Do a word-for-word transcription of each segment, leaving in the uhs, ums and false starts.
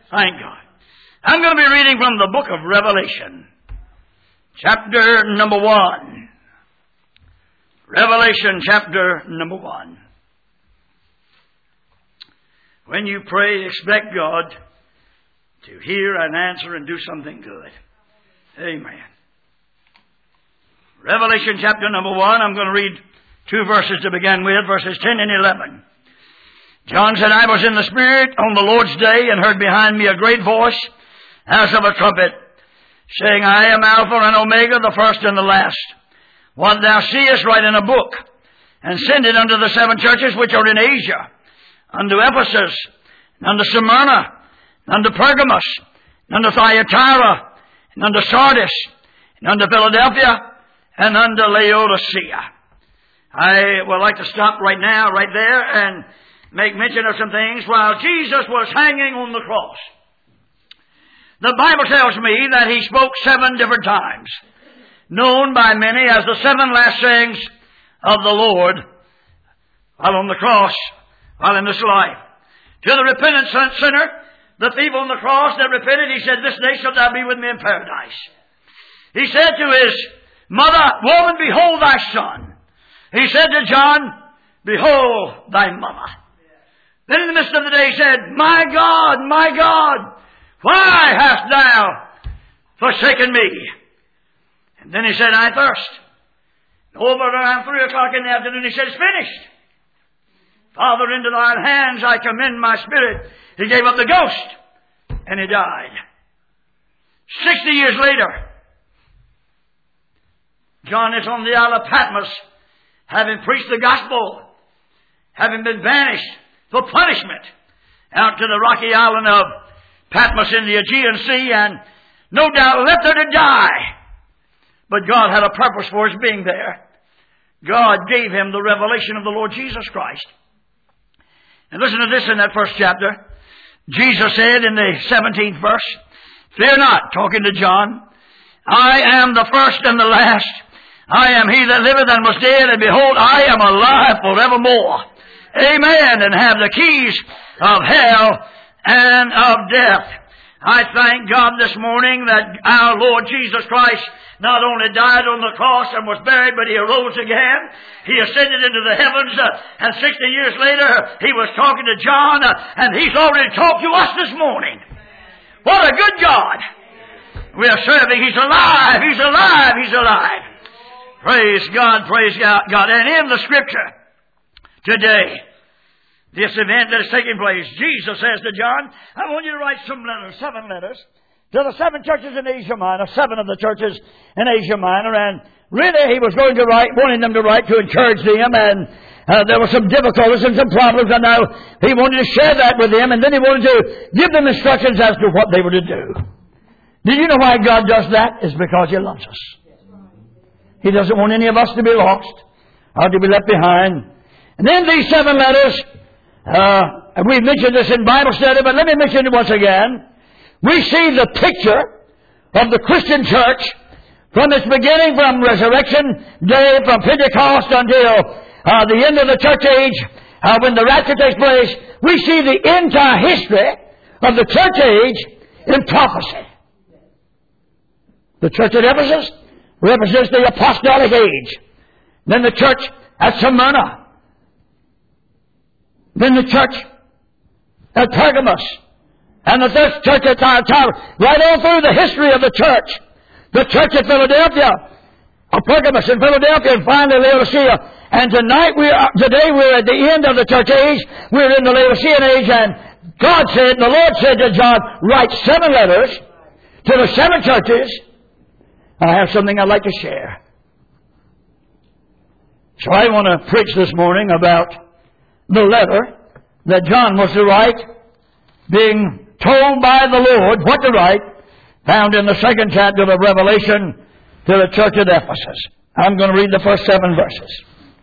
Thank God. I'm going to be reading from the book of Revelation, chapter number one. Revelation chapter number one. When you pray, expect God to hear and answer and do something good. Amen. Revelation chapter number one, I'm going to read two verses to begin with, verses ten and eleven. John said, I was in the Spirit on the Lord's day and heard behind me a great voice as of a trumpet, saying, I am Alpha and Omega, the first and the last. What thou seest, write in a book, and send it unto the seven churches which are in Asia, unto Ephesus, and unto Smyrna, and unto Pergamos, and unto Thyatira, and unto Sardis, and unto Philadelphia, and unto Laodicea. I would like to stop right now, right there, and make mention of some things. While Jesus was hanging on the cross, the Bible tells me that He spoke seven different times, known by many as the seven last sayings of the Lord while on the cross, while in this life. To the repentant sinner, the thief on the cross that repented, He said, this day shalt thou be with me in paradise. He said to his mother, woman, behold thy son. He said to John, behold thy mother. Then in the midst of the day He said, my God, my God, why hast thou forsaken me? And then He said, I thirst. Over around three o'clock in the afternoon He said, it's finished. Father, into thine hands I commend my spirit. He gave up the ghost and He died. Sixty years later, John is on the Isle of Patmos, having preached the gospel, having been banished for punishment out to the rocky island of Patmos in the Aegean Sea, and no doubt left there to die. But God had a purpose for His being there. God gave him the revelation of the Lord Jesus Christ. And listen to this in that first chapter. Jesus said in the seventeenth verse, fear not, talking to John, I am the first and the last. I am He that liveth and was dead, and behold, I am alive forevermore. Amen. And have the keys of hell and of death. I thank God this morning that our Lord Jesus Christ not only died on the cross and was buried, but He arose again. He ascended into the heavens, uh, and sixty years later, He was talking to John, uh, and He's already talked to us this morning. What a good God we are serving. He's alive, He's alive, He's alive. Praise God, praise God. And in the Scripture today, this event that is taking place, Jesus says to John, I want you to write some letters, seven letters, to the seven churches in Asia Minor, seven of the churches in Asia Minor. And really He was going to write, wanting them to write to encourage them. And uh, there were some difficulties and some problems. And now He wanted to share that with them. And then He wanted to give them instructions as to what they were to do. Did you know why God does that? It's because He loves us. He doesn't want any of us to be lost or to be left behind. And then these seven letters, uh, and we've mentioned this in Bible study, but let me mention it once again. We see the picture of the Christian church from its beginning, from resurrection day, from Pentecost until uh, the end of the church age, uh, when the rapture takes place. We see the entire history of the church age in prophecy. The church at Ephesus represents the apostolic age. Then the church at Smyrna. Then the church at Pergamos. And the third church at Thyatira. Right all through the history of the church. The church at Philadelphia. Or Pergamos in Philadelphia, and finally Laodicea. And tonight we are, today we're at the end of the church age. We're in the Laodicean age, and God said, the Lord said to John, write seven letters to the seven churches. I have something I'd like to share. So I want to preach this morning about the letter that John was to write, being told by the Lord what to write, found in the second chapter of Revelation to the church at Ephesus. I'm going to read the first seven verses.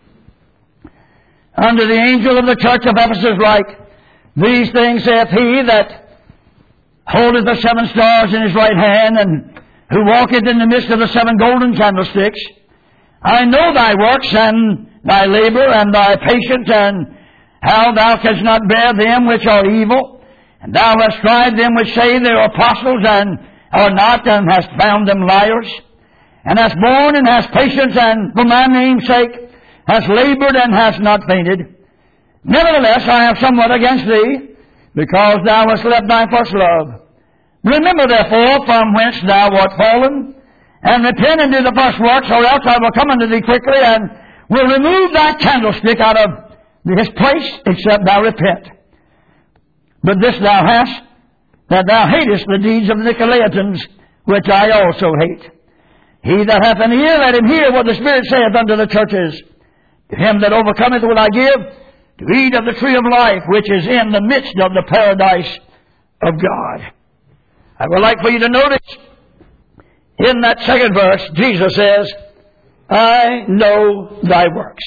Unto the angel of the church of Ephesus write, these things saith he that holdeth the seven stars in his right hand, and who walketh in the midst of the seven golden candlesticks. I know thy works, and thy labor, and thy patience, and how thou canst not bear them which are evil, And thou hast tried them which say they are apostles and are not, and hast found them liars. And hast borne and hast patience, and for my name's sake hast labored and hast not fainted. Nevertheless, I have somewhat against thee, because thou hast left thy first love. Remember therefore from whence thou art fallen, and repent and do the first works, or else I will come unto thee quickly, and will remove thy candlestick out of his place, except thou repent. But this thou hast, that thou hatest the deeds of the Nicolaitans, which I also hate. He that hath an ear, let him hear what the Spirit saith unto the churches. To him that overcometh will I give to eat of the tree of life, which is in the midst of the paradise of God. I would like for you to notice, in that second verse, Jesus says, I know thy works.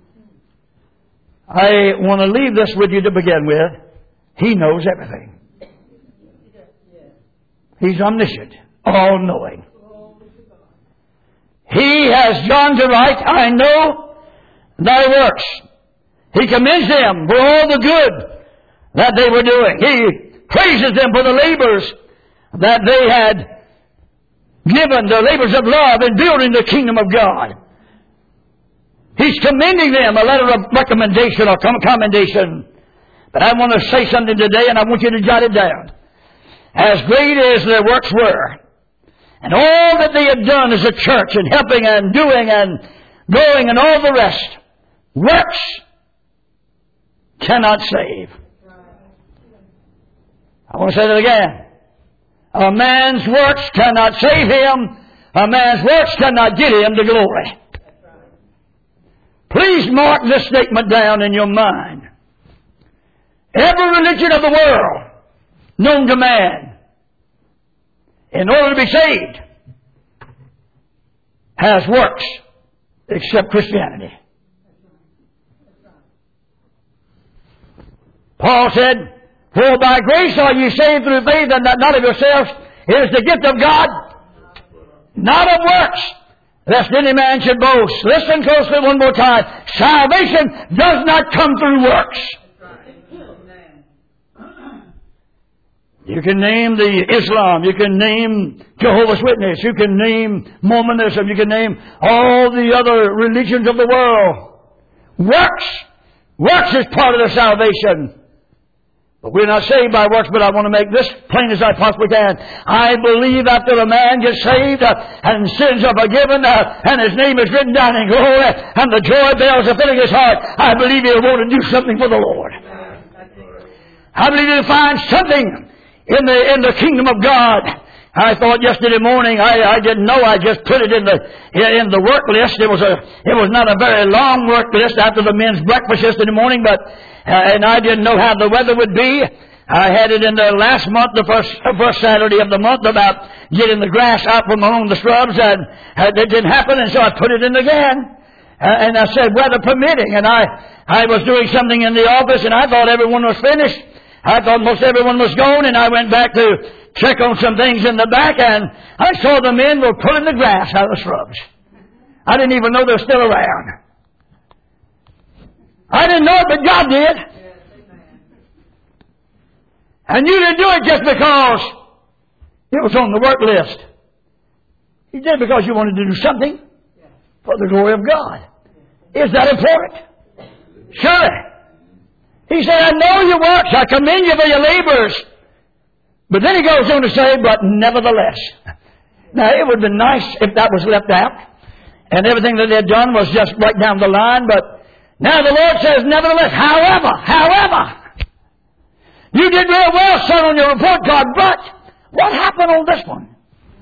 I want to leave this with you to begin with. He knows everything. He's omniscient, all-knowing. He has John to write, I know thy works. He commends them for all the good that they were doing. He praises them for the labors that they had given, the labors of love in building the kingdom of God. He's commending them, a letter of recommendation or commendation. But I want to say something today, and I want you to jot it down. As great as their works were, and all that they had done as a church, and helping and doing and going and all the rest, works cannot save. I want to say that again. A man's works cannot save him. A man's works cannot get him to glory. Please mark this statement down in your mind. Every religion of the world known to man, in order to be saved, has works except Christianity. Paul said, for by grace are ye saved through faith, and that not of yourselves. It is the gift of God, not of works, lest any man should boast. Listen closely one more time. Salvation does not come through works. You can name the Islam, you can name Jehovah's Witness, you can name Mormonism, you can name all the other religions of the world. Works. Works is part of the salvation. But we're not saved by works, but I want to make this plain as I possibly can. I believe after a man gets saved uh, and sins are forgiven uh, and his name is written down in glory and the joy bells are filling his heart, I believe he'll want to do something for the Lord. I believe he'll find something in the in the kingdom of God. I thought yesterday morning, I, I didn't know, I just put it in the in the work list. It was a it was not a very long work list after the men's breakfast yesterday morning, but uh, and I didn't know how the weather would be. I had it in the last month, the first uh, first Saturday of the month, about getting the grass out from among the shrubs, and uh, it didn't happen, and so I put it in again. Uh, and I said, weather permitting, and I I was doing something in the office, and I thought everyone was finished. I thought most everyone was gone, and I went back to check on some things in the back, and I saw the men were pulling the grass out of the shrubs. I didn't even know they were still around. I didn't know it, but God did. And you didn't do it just because it was on the work list. You did it because you wanted to do something for the glory of God. Is that important? Surely. He said, I know your works. I commend you for your labors. But then he goes on to say, but nevertheless. Now, it would have been nice if that was left out, and everything that they had done was just right down the line. But now the Lord says, nevertheless, however, however, you did real well, son, on your report card, but what happened on this one?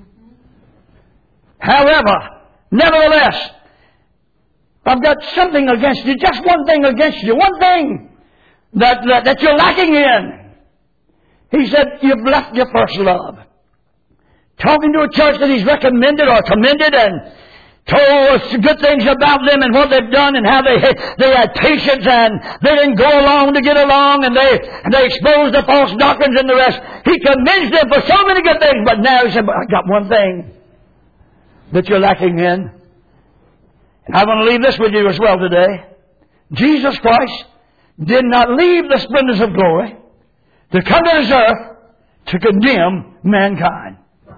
However, nevertheless, I've got something against you, just one thing against you, one thing that, that, that you're lacking in. He said, you've left your first love. Talking to a church that he's recommended or commended and told us good things about them and what they've done and how they they had patience and they didn't go along to get along and they and they exposed the false doctrines and the rest. He commends them for so many good things, but now he said, but I got one thing that you're lacking in. And I want to leave this with you as well today. Jesus Christ did not leave the splendors of glory to come to this earth to condemn mankind.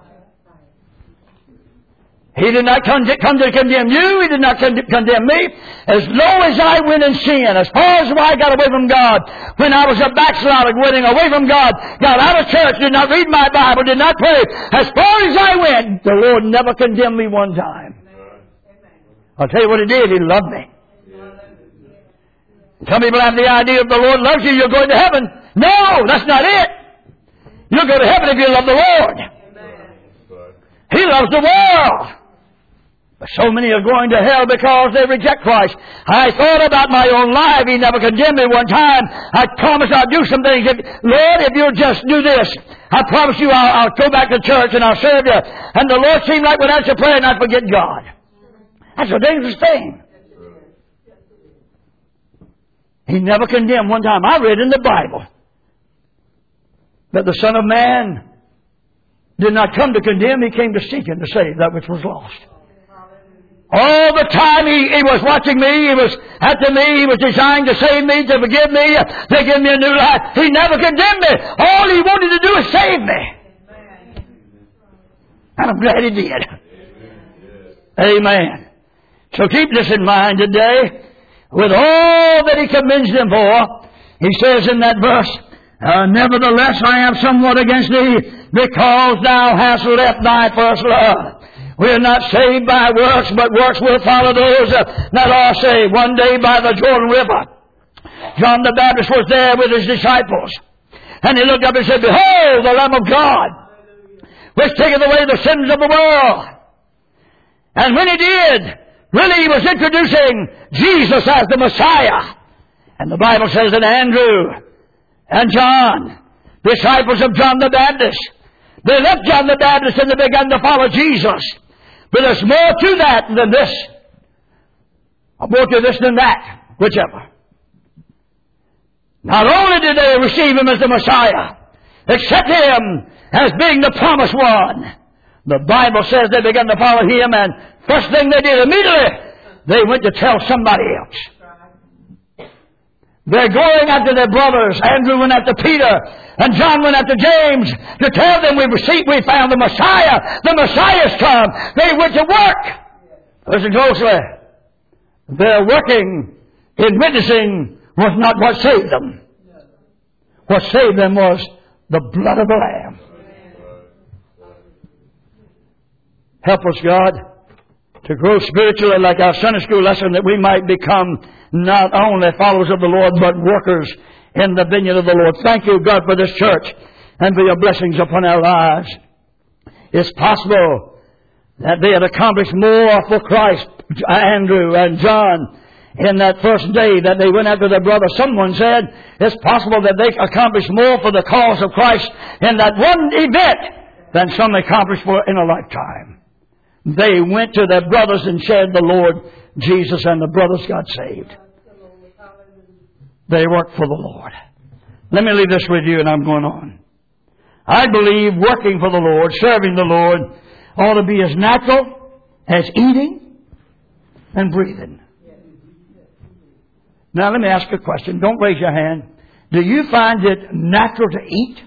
He did not come to, come to condemn you. He did not con- condemn me. As low as I went in sin, as far as I got away from God, when I was a backslider, going away from God, got out of church, did not read my Bible, did not pray, as far as I went, the Lord never condemned me one time. I'll tell you what He did. He loved me. Some people have the idea if the Lord loves you, you're going to heaven. No, that's not it. You'll go to heaven if you love the Lord. He loves the world. But so many are going to hell because they reject Christ. I thought about my own life. He never condemned me one time. I promise I'll do some things. If, Lord, if you'll just do this, I promise you I'll, I'll go back to church and I'll serve you. And the Lord seemed like would answer prayer and I'd forget God. That's a dangerous thing. He never condemned one time. I read in the Bible that the Son of Man did not come to condemn. He came to seek and to save that which was lost. All the time he, he was watching me, he was after me, he was designed to save me, to forgive me, to give me a new life. He never condemned me. All He wanted to do is save me. And I'm glad He did. Amen. So keep this in mind today. With all that He commends them for, He says in that verse, uh, nevertheless I have somewhat against thee, because thou hast left thy first love. We are not saved by works, but works will follow those uh, that are saved. One day by the Jordan River, John the Baptist was there with his disciples. And he looked up and said, behold, the Lamb of God, which taketh away the sins of the world. And when he did, really he was introducing Jesus as the Messiah. And the Bible says that Andrew and John, disciples of John the Baptist, they left John the Baptist and they began to follow Jesus. But there's more to that than this. Or more to this than that. Whichever. Not only did they receive Him as the Messiah, accept Him as being the promised one, the Bible says they began to follow Him, and first thing they did immediately, they went to tell somebody else. They're going after their brothers. Andrew went after Peter, and John went after James to tell them we received, we found the Messiah. The Messiah's come. They went to work. Listen closely. Their working in witnessing was not what saved them. What saved them was the blood of the Lamb. Help us, God, to grow spiritually like our Sunday school lesson, that we might become not only followers of the Lord, but workers in the vineyard of the Lord. Thank you, God, for this church and for your blessings upon our lives. It's possible that they had accomplished more for Christ, Andrew and John, in that first day that they went after their brother. Someone said it's possible that they accomplished more for the cause of Christ in that one event than some accomplished for in a lifetime. They went to their brothers and shared the Lord Jesus, and the brothers got saved. They worked for the Lord. Let me leave this with you, and I'm going on. I believe working for the Lord, serving the Lord, ought to be as natural as eating and breathing. Now, let me ask you a question. Don't raise your hand. Do you find it natural to eat?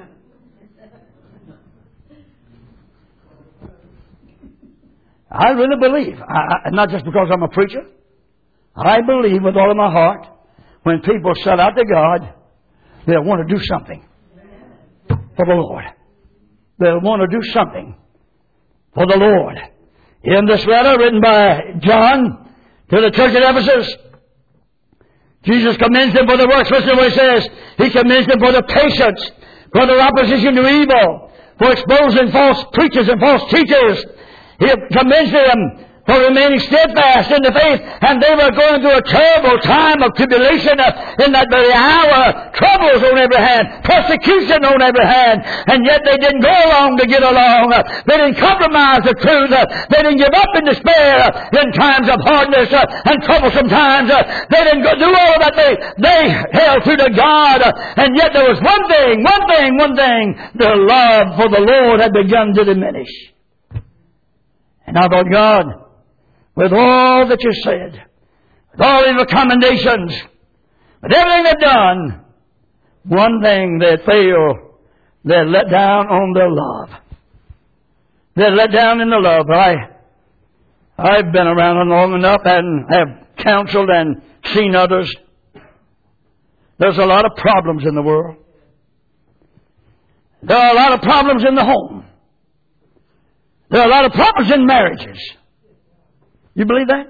I really believe, I, not just because I'm a preacher, I believe with all of my heart, when people set out to God, they'll want to do something for the Lord. They'll want to do something for the Lord. In this letter written by John to the church at Ephesus, Jesus commends them for the works. Listen to what He says. He commends them for the patience, for their opposition to evil, for exposing false preachers and false teachers. He commends them for remaining steadfast in the faith. And they were going through a terrible time of tribulation in that very hour. Troubles on every hand. Persecution on every hand. And yet they didn't go along to get along. They didn't compromise the truth. They didn't give up in despair in times of hardness and troublesome times. They didn't go do all of that. They, they held true to God. And yet there was one thing, one thing, one thing. Their love for the Lord had begun to diminish. And I thought, God, with all that you said, with all of the commendations, with everything they've done, one thing they fail, they're let down on their love. They're let down in the love. I, I've been around long enough and have counseled and seen others. There's a lot of problems in the world. There are a lot of problems in the home. There are a lot of problems in marriages. You believe that?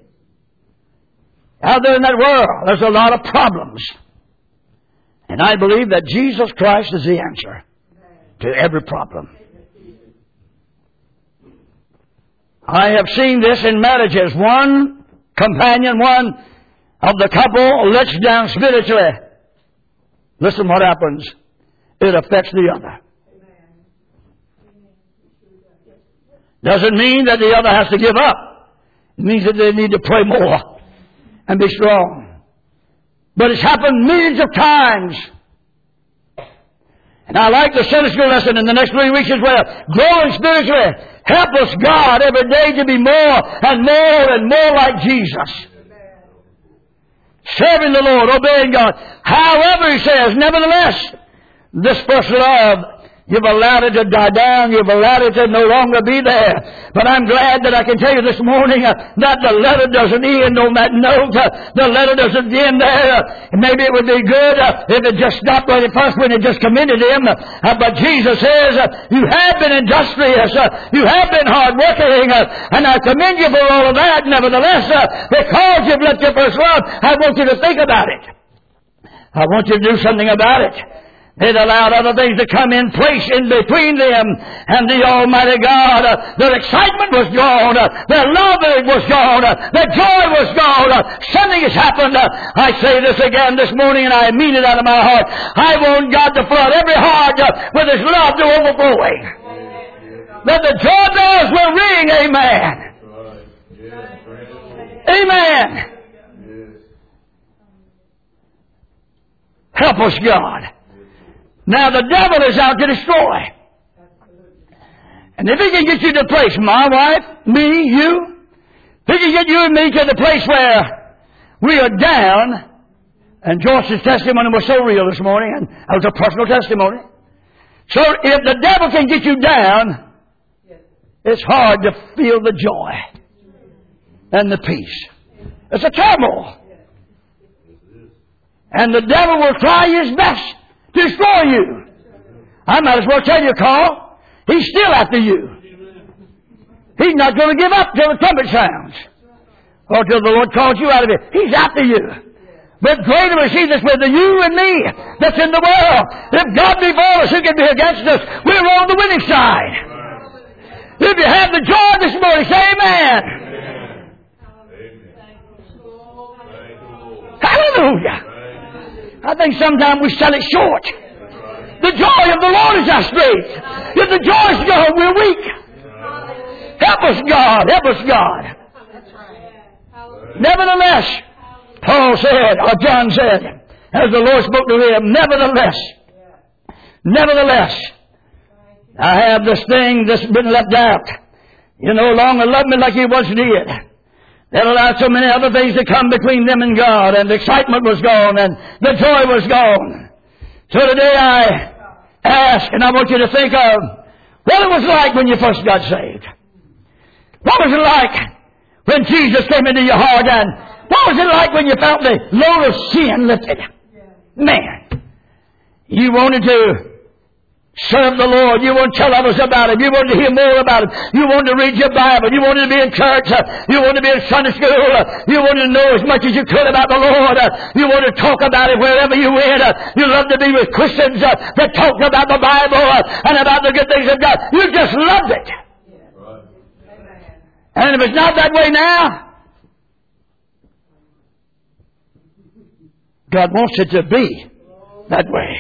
Out there in that world, there's a lot of problems. And I believe that Jesus Christ is the answer to every problem. I have seen this in marriages. One companion, one of the couple lets down spiritually. Listen what happens. It affects the other. Doesn't mean that the other has to give up. It means that they need to pray more and be strong. But it's happened millions of times. And I like the Sunday school lesson in the next three weeks as well. Growing spiritually. Help us, God, every day to be more and more and more like Jesus. Serving the Lord, obeying God. However, he says, nevertheless, this first love, you've allowed it to die down. You've allowed it to no longer be there. But I'm glad that I can tell you this morning uh, that the letter doesn't end on that note. Uh, the letter doesn't end there. Uh, maybe it would be good uh, if it just stopped right at first when it just commended him. Uh, but Jesus says, uh, you have been industrious. Uh, you have been hardworking. Uh, and I commend you for all of that. Nevertheless, uh, because you've left your first love, I want you to think about it. I want you to do something about it. It allowed other things to come in place in between them and the Almighty God. Uh, their excitement was gone. Uh, their love was gone. Uh, their joy was gone. Uh, something has happened. Uh, I say this again this morning, and I mean it out of my heart. I want God to flood every heart uh, with His love to overflowing. That the joy bells will ring. Amen. Amen. Help us, God. Now the devil is out to destroy. And if he can get you to the place, my wife, me, you, if he can get you and me to the place where we are down, and Joyce's testimony was so real this morning, and that was a personal testimony. So if the devil can get you down, it's hard to feel the joy and the peace. It's a turmoil. And the devil will try his best to destroy you. I might as well tell you, Carl, he's still after you. He's not going to give up till the trumpet sounds. Or till the Lord calls you out of it. He's after you. But greater is He that's with you and me that's in the world. If God be for us, who can be against us? We're on the winning side. If you have the joy this morning, say amen. Amen. Hallelujah. I think sometimes we sell it short. The joy of the Lord is our strength. If the joy is gone, we're weak. Help us, God. Help us, God. Nevertheless, Paul said, or John said, as the Lord spoke to him, nevertheless, nevertheless, I have this thing that's been left out. You no longer love me like you once did. That allowed so many other things to come between them and God, and the excitement was gone, and the joy was gone. So today I ask, and I want you to think of what it was like when you first got saved. What was it like when Jesus came into your heart, and what was it like when you felt the load of sin lifted? Man, you wanted to serve the Lord. You want to tell others about Him. You want to hear more about Him. You want to read your Bible. You wanted to be in church. You wanted to be in Sunday school. You wanted to know as much as you could about the Lord. You wanted to talk about it wherever you went. You loved to be with Christians that talked about the Bible and about the good things of God. You just loved it. And if it's not that way now, God wants it to be that way.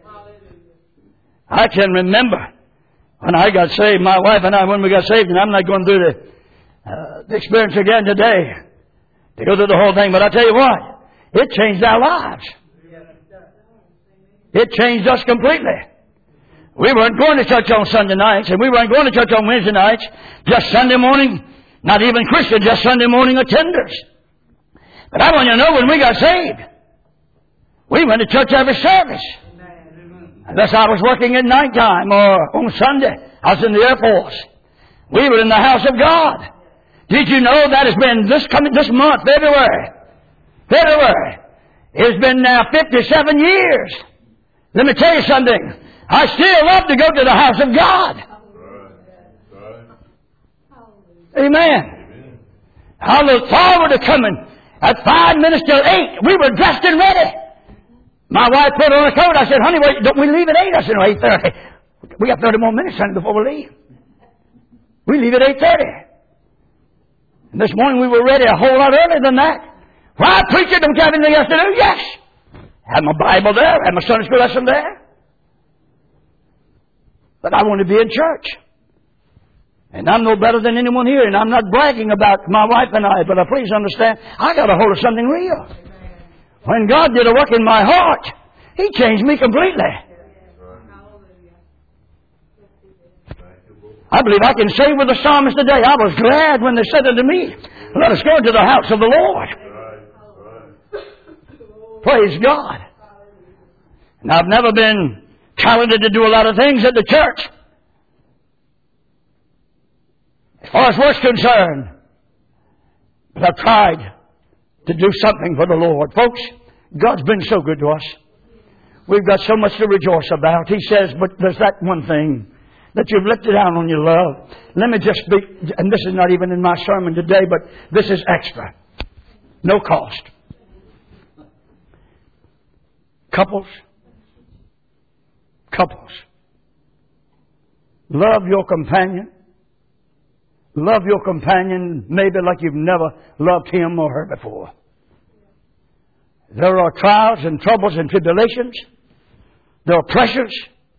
I can remember when I got saved, my wife and I, when we got saved, and I'm not going through the, uh, the experience again today to go through the whole thing, but I tell you what, it changed our lives. It changed us completely. We weren't going to church on Sunday nights, and we weren't going to church on Wednesday nights, just Sunday morning, not even Christian, just Sunday morning attenders. But I want you to know when we got saved, we went to church every service. Unless I was working at night time or on Sunday. I was in the Air Force. We were in the house of God. Did you know that has been this coming this month, February? February. It's been now fifty-seven years. Let me tell you something. I still love to go to the house of God. Amen. I look forward to coming at five minutes till eight. We were dressed and ready. My wife put on a coat. I said, honey, wait, don't we leave at eight? I said, no, eight thirty. We got thirty more minutes, honey, before we leave. We leave at eight thirty. And this morning we were ready a whole lot earlier than that. Why, preacher, don't you have anything else to do? Yes. Had my Bible there. Had my Sunday school lesson there. But I want to be in church. And I'm no better than anyone here. And I'm not bragging about my wife and I. But uh, please understand, I got a hold of something real. When God did a work in my heart, He changed me completely. I believe I can say with the psalmist today, I was glad when they said unto me, let us go to the house of the Lord. Praise God. And I've never been talented to do a lot of things at the church. As far as work's concerned. But I've tried to do something for the Lord. Folks, God's been so good to us. We've got so much to rejoice about. He says, but there's that one thing that you've lifted out on your love. Let me just speak, and this is not even in my sermon today, but this is extra. No cost. Couples. Couples. Love your companion. Love your companion maybe like you've never loved him or her before. There are trials and troubles and tribulations. There are pressures.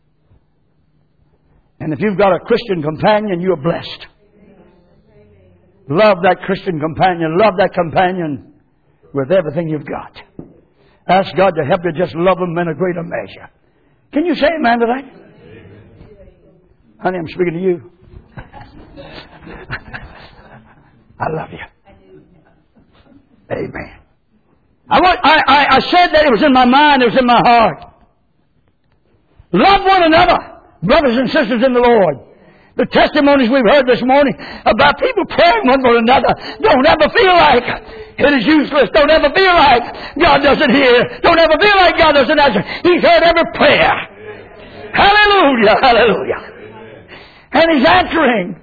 And if you've got a Christian companion, you're blessed. Love that Christian companion. Love that companion with everything you've got. Ask God to help you just love them in a greater measure. Can you say amen to that? Honey, I'm speaking to you. I love you. Amen. I, want, I, I, I said that it was in my mind, it was in my heart. Love one another, brothers and sisters in the Lord. The testimonies we've heard this morning about people praying one for another. Don't ever feel like it is useless. Don't ever feel like God doesn't hear. Don't ever feel like God doesn't answer. He's heard every prayer. Hallelujah, hallelujah. And He's answering.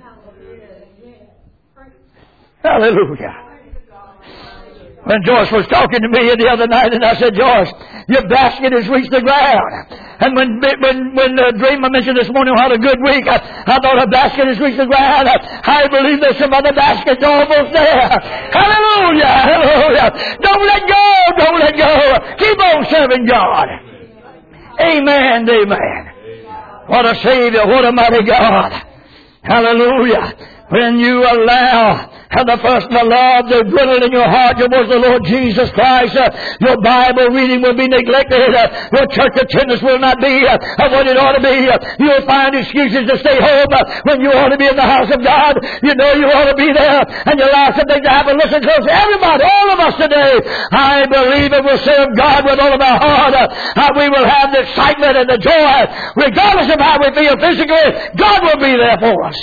Hallelujah. When Joyce was talking to me the other night, and I said, Joyce, your basket has reached the ground. And when when when uh, Dreamer mentioned this morning how had a good week, I, I thought her basket has reached the ground. I, I believe there's some other baskets almost there. Hallelujah, hallelujah. Don't let go, don't let go. Keep on serving God. Amen, amen. What a Savior, what a mighty God. Hallelujah. When you allow the first the love to dwell in your heart towards the Lord Jesus Christ, uh, your Bible reading will be neglected. Uh, your church attendance will not be uh, what it ought to be. Uh, you'll find excuses to stay home uh, when you ought to be in the house of God. You know you ought to be there, and you allow something to happen. Listen close. Everybody, all of us today, I believe it will serve God with all of our heart. Uh, uh, we will have the excitement and the joy. Regardless of how we feel physically, God will be there for us.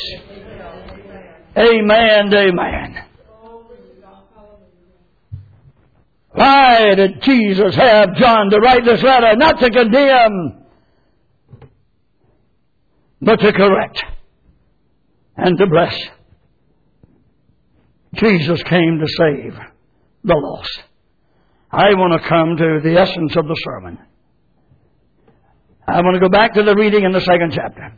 Amen, amen. Why did Jesus have John to write this letter? Not to condemn, but to correct and to bless. Jesus came to save the lost. I want to come to the essence of the sermon. I want to go back to the reading in the second chapter.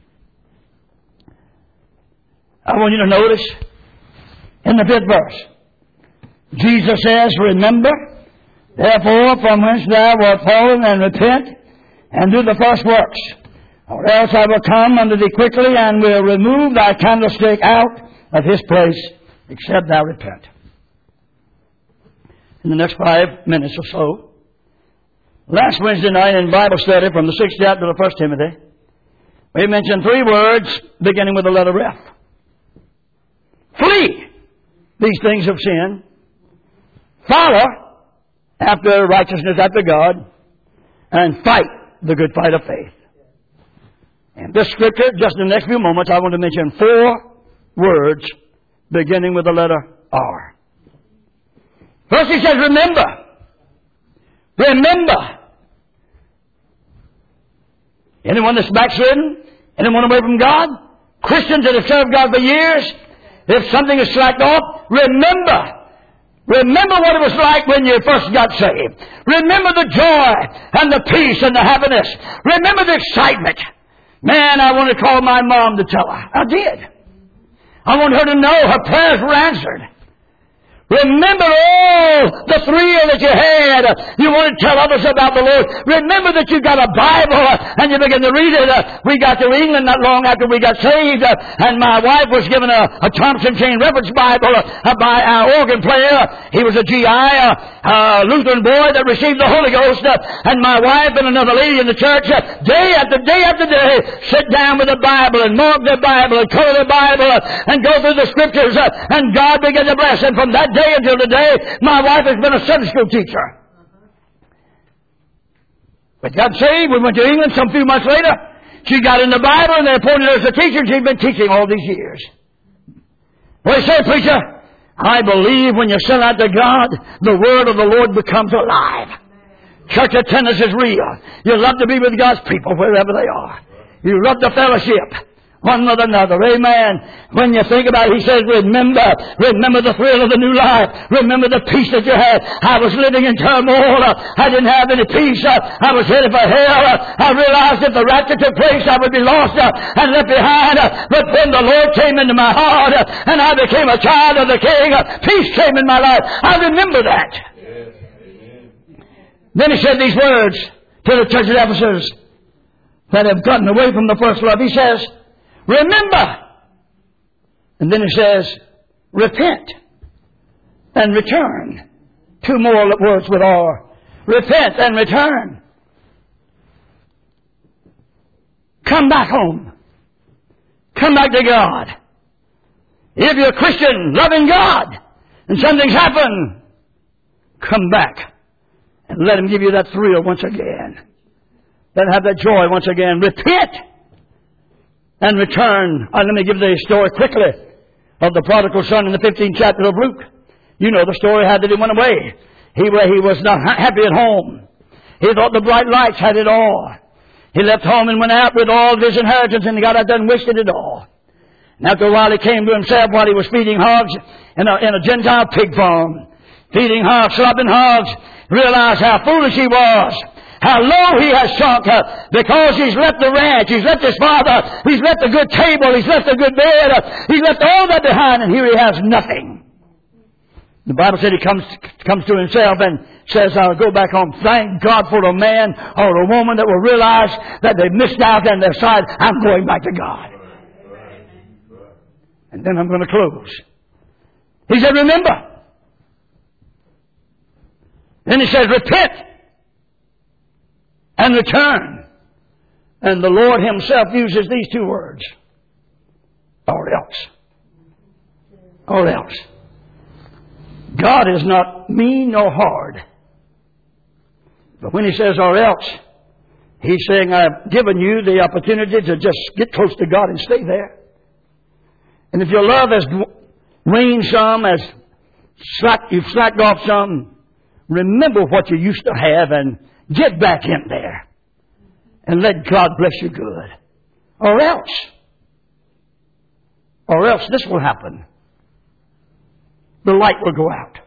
I want you to notice in the fifth verse, Jesus says, remember, therefore, from whence thou art fallen, and repent, and do the first works. Or else I will come unto thee quickly, and will remove thy candlestick out of his place, except thou repent. In the next five minutes or so, last Wednesday night in Bible study from the sixth chapter of First Timothy, we mentioned three words beginning with the letter F. Flee these things of sin. Follow after righteousness, after God. And fight the good fight of faith. And this scripture, just in the next few moments, I want to mention four words beginning with the letter R. First he says, remember. Remember. Anyone that's backslidden? Anyone away from God? Christians that have served God for years? If something is slacked off, remember. Remember what it was like when you first got saved. Remember the joy and the peace and the happiness. Remember the excitement. Man, I want to call my mom to tell her. I did. I want her to know her prayers were answered. Remember all the thrill that you had. You want to tell others about the Lord. Remember that you got a Bible and you begin to read it. We got to England not long after we got saved, and my wife was given a, a Thompson Chain Reference Bible by our organ player. He was a G I, a, a Lutheran boy that received the Holy Ghost. And my wife and another lady in the church, day after day after day, sit down with the Bible and mark the Bible and color the Bible and go through the Scriptures. And God began to bless. And from that day until today, my wife has been a Sunday school teacher. But got saved. We went to England some few months later. She got in the Bible and they appointed her as a teacher, and she's been teaching all these years. What do you say, preacher? I believe when you send out to God, the word of the Lord becomes alive. Church attendance is real. You love to be with God's people wherever they are. You love the fellowship one with another. Amen. When you think about it, he says, remember, remember the thrill of the new life. Remember the peace that you had. I was living in turmoil. I didn't have any peace. I was headed for hell. I realized if the rapture took place, I would be lost and left behind. But when the Lord came into my heart and I became a child of the King, peace came in my life. I remember that. Yes. Then he said these words to the church of Ephesus that have gotten away from the first love. He says, remember. And then he says, repent and return. Two more words with R. Repent and return. Come back home. Come back to God. If you're a Christian loving God and something's happened, come back and let Him give you that thrill once again. Let Him have that joy once again. Repent and return. Uh, let me give the story quickly of the prodigal son in the fifteenth chapter of Luke. You know the story, how that he went away. He, he was not happy at home. He thought the bright lights had it all. He left home and went out with all of his inheritance, and he got out there and wasted it all. And after a while he came to himself while he was feeding hogs in a, in a Gentile pig farm. Feeding hogs, slopping hogs. Realized how foolish he was. How low he has sunk, uh, because he's left the ranch, he's left his father, he's left a good table, he's left a good bed, uh, he's left all that behind, and here he has nothing. The Bible said he comes comes to himself and says, I'll go back home. Thank God for a man or a woman that will realize that they missed out and decide, I'm going back to God. And then I'm going to close. He said, remember. Then he says, repent and return. And the Lord Himself uses these two words. Or else. Or else. God is not mean nor hard. But when He says or else, He's saying, I've given you the opportunity to just get close to God and stay there. And if your love has waned some, has slack, you've slacked off some, remember what you used to have and get back in there. And let God bless you good. Or else. Or else this will happen. The light will go out.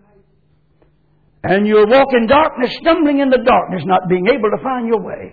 And you'll walk in darkness, stumbling in the darkness, not being able to find your way.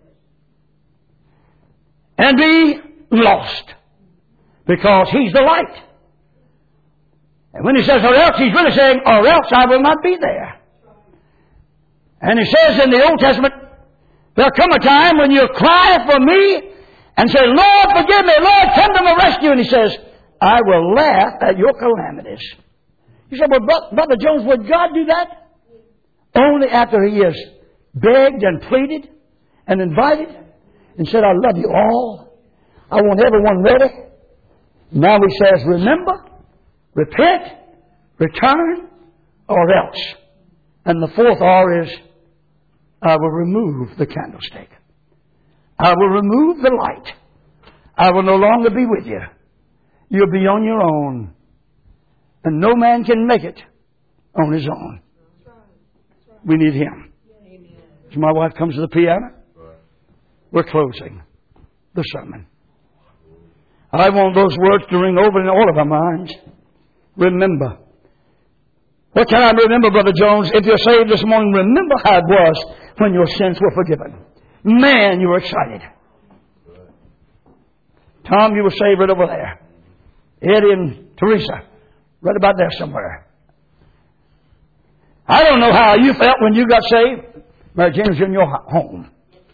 And be lost. Because He's the light. And when He says or else, He's really saying, or else I will not be there. And He says in the Old Testament, there'll come a time when you'll cry for me and say, Lord, forgive me. Lord, come to my rescue. And He says, I will laugh at your calamities. You say, well, Brother Jones, would God do that? Only after He has begged and pleaded and invited and said, I love you all. I want everyone ready. Now He says, remember, repent, return, or else. And the fourth R is I will remove the candlestick. I will remove the light. I will no longer be with you. You'll be on your own. And no man can make it on his own. We need Him. As my wife comes to the piano, we're closing the sermon. I want those words to ring over in all of our minds. Remember. What can I remember, Brother Jones? If you're saved this morning, remember how it was when your sins were forgiven. Man, you were excited. Tom, you were saved right over there. Eddie and Teresa, right about there somewhere. I don't know how you felt when you got saved. Mary Jane was in your home.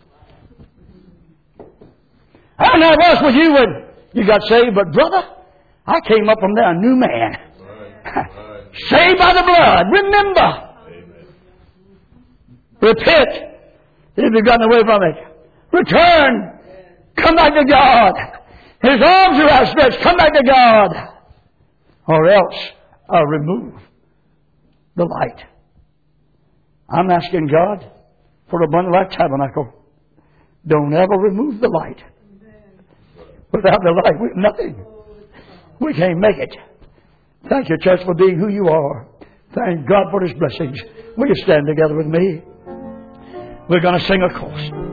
I don't know how it was with you when you got saved, but brother, I came up from there a new man. Saved by the blood. Remember. Amen. Repent if you've gotten away from it. Return. Come back to God. His arms are outstretched. Come back to God. Or else I'll remove the light. I'm asking God for Abundant Life Tabernacle. Don't ever remove the light. Without the light, we're nothing. We can't make it. Thank you, church, for being who you are. Thank God for His blessings. Will you stand together with me? We're going to sing a chorus.